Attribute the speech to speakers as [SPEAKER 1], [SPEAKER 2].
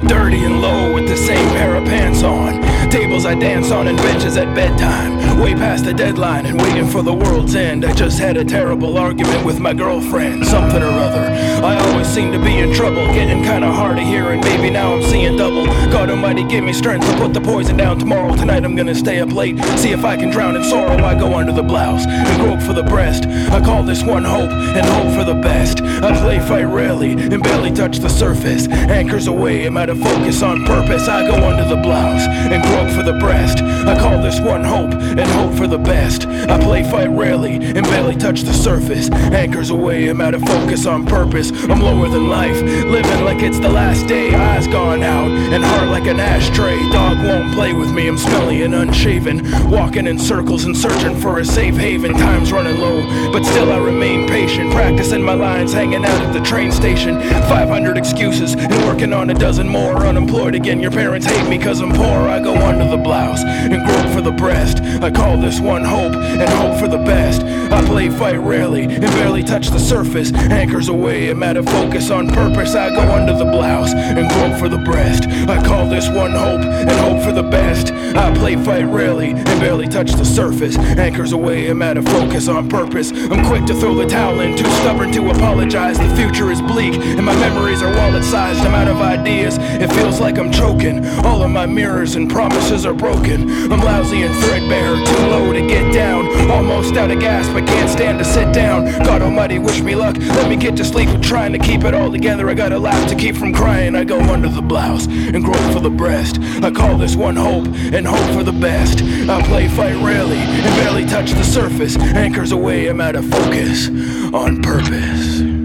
[SPEAKER 1] Dirty and low with the same pair of pants on. Tables I dance on and benches at bedtime. Way past the deadline and waiting for the world's end. I just had a terrible argument with my girlfriend, something or other. I always seem to be in trouble, getting kinda hard of hearing. Maybe now I'm seeing double. God almighty give me strength to put the poison down tomorrow. Tonight I'm gonna stay up late, see if I can drown in sorrow. I go under the blouse and grope for the breast. I call this one hope and hope for the best. I play fight rarely and barely touch the surface. Anchors away, I'm out of focus on purpose. I go under the blouse and grope for the breast. I call this one hope and hope for the best. I play fight rarely and barely touch the surface. Anchors away, I'm out of focus on purpose. I'm lower than life, living like it's the last day. Eyes gone out and heart like an ashtray. Dog won't play with me, I'm smelly and unshaven. Walking in circles and searching for a safe haven. Time's running low, but still I remain patient. Practicing my lines, hanging out at the train station. 500 excuses and working on a dozen more. Unemployed again, your parents hate me cause I'm poor. I go under the blouse and grope for the breast. I call this one hope and hope for the best. I play fight rarely and barely touch the surface. Anchors away, I'm out of focus on purpose. I go under the blouse and grope for the breast. I call this one hope and hope for the best. I play fight rarely and barely touch the surface. Anchors away, I'm out of focus on purpose. I'm quick to throw the towel in, too stubborn to apologize. The future is bleak and my memories are wallet-sized. I'm out of ideas, it feels like I'm choking. All of my mirrors and promises are broken. I'm lousy and threadbare, too low to get down. Almost out of gas, but can't stand to sit down. God almighty, wish me luck, let me get to sleep. I'm trying to keep it all together, I gotta laugh to keep from crying. I go under the blouse and grope for the breast. I call this one hope and hope for the best. I play fight rarely and barely touch the surface. Anchors away, I'm out of focus on purpose.